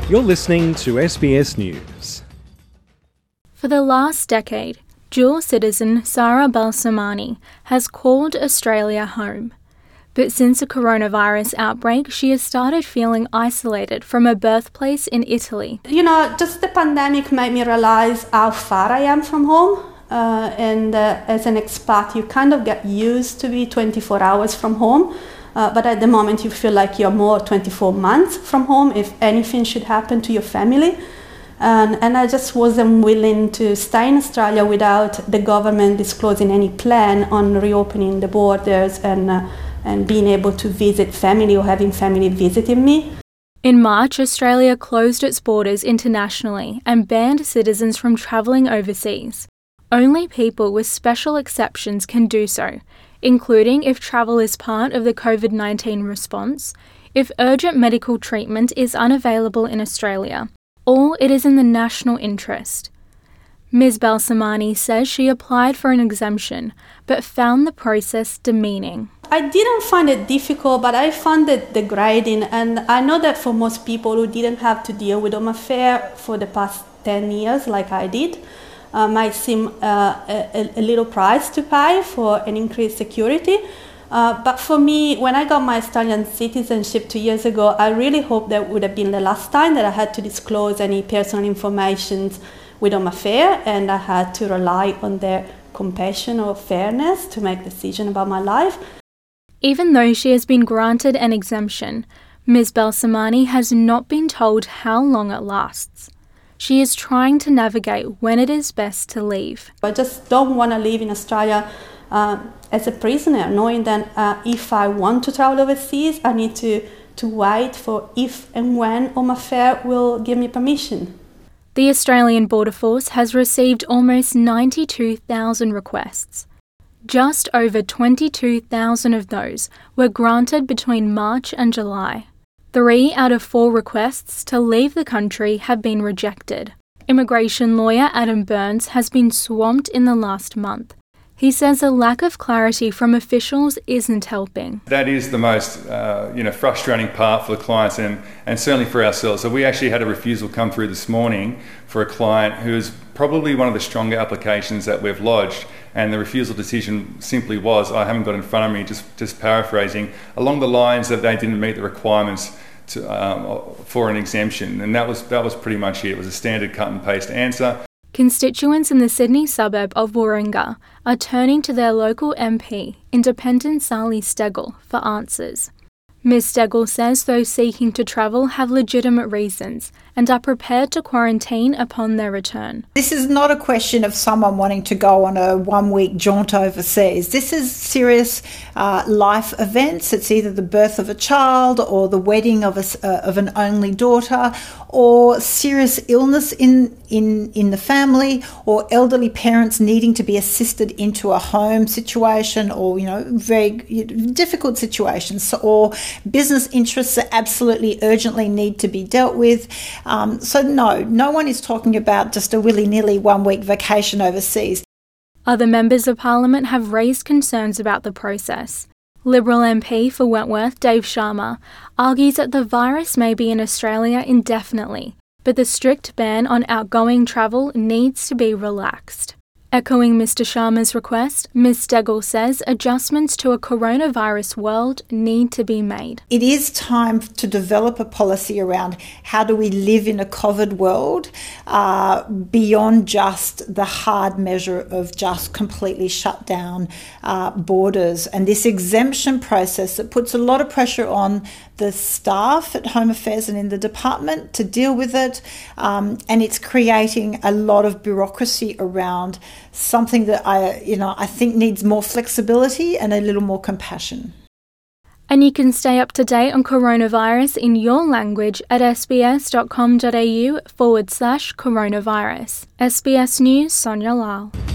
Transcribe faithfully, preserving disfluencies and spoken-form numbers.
You're listening to S B S News. For the last decade, dual citizen Sara Balsamani has called Australia home. But since the coronavirus outbreak, she has started feeling isolated from her birthplace in Italy. You know, just the pandemic made me realise how far I am from home. Uh, and uh, as an expat, you kind of get used to be twenty-four hours from home. Uh, but at the moment, you feel like you're more twenty-four months from home if anything should happen to your family. And, and I just wasn't willing to stay in Australia without the government disclosing any plan on reopening the borders and uh, and being able to visit family or having family visiting me. In March, Australia closed its borders internationally and banned citizens from travelling overseas. Only people with special exceptions can do so, including if travel is part of the covid nineteen response, if urgent medical treatment is unavailable in Australia, or it is in the national interest. Miz Balsamani says she applied for an exemption, but found the process demeaning. I didn't find it difficult, but I found it degrading, and I know that for most people who didn't have to deal with Home Affairs for the past ten years like I did, uh, might seem uh, a, a little price to pay for an increased security. Uh, but for me, when I got my Australian citizenship two years ago, I really hoped that would have been the last time that I had to disclose any personal information with Home Affairs, and I had to rely on their compassion or fairness to make decisions about my life. Even though she has been granted an exemption, Miz Balsamani has not been told how long it lasts. She is trying to navigate when it is best to leave. I just don't want to live in Australia uh, as a prisoner, knowing that uh, if I want to travel overseas, I need to, to wait for if and when Home Affairs will give me permission. The Australian Border Force has received almost ninety-two thousand requests. Just over twenty-two thousand of those were granted between March and July. Three out of four requests to leave the country have been rejected. Immigration lawyer Adam Burns has been swamped in the last month. He says a lack of clarity from officials isn't helping. That is the most uh, you know, frustrating part for the clients and, and certainly for ourselves. So we actually had a refusal come through this morning for a client who is probably one of the stronger applications that we've lodged, and the refusal decision simply was, I haven't got in front of me, just, just paraphrasing, along the lines that they didn't meet the requirements to, um, for an exemption, and that was, that was pretty much it. It was a standard cut and paste answer. Constituents in the Sydney suburb of Warringah are turning to their local M P, Independent Sally Steggall, for answers. Miz Steggall says those seeking to travel have legitimate reasons and are prepared to quarantine upon their return. This is not a question of someone wanting to go on a one-week jaunt overseas. This is serious uh, life events. It's either the birth of a child or the wedding of a, uh, of an only daughter, or serious illness in, in, in the family, or elderly parents needing to be assisted into a home situation, or, you know, very difficult situations, or business interests that absolutely urgently need to be dealt with. Um, so no, no one is talking about just a willy-nilly one-week vacation overseas. Other members of Parliament have raised concerns about the process. Liberal M P for Wentworth, Dave Sharma, argues that the virus may be in Australia indefinitely, but the strict ban on outgoing travel needs to be relaxed. Echoing Mister Sharma's request, Miz Steggall says adjustments to a coronavirus world need to be made. It is time to develop a policy around how do we live in a COVID world uh, beyond just the hard measure of just completely shut down uh, borders. And this exemption process that puts a lot of pressure on the staff at Home Affairs and in the department to deal with it, um, and it's creating a lot of bureaucracy around something that I, you know, I think needs more flexibility and a little more compassion. And you can stay up to date on coronavirus in your language at sbs.com.au forward slash coronavirus. S B S News, Sonia Lal.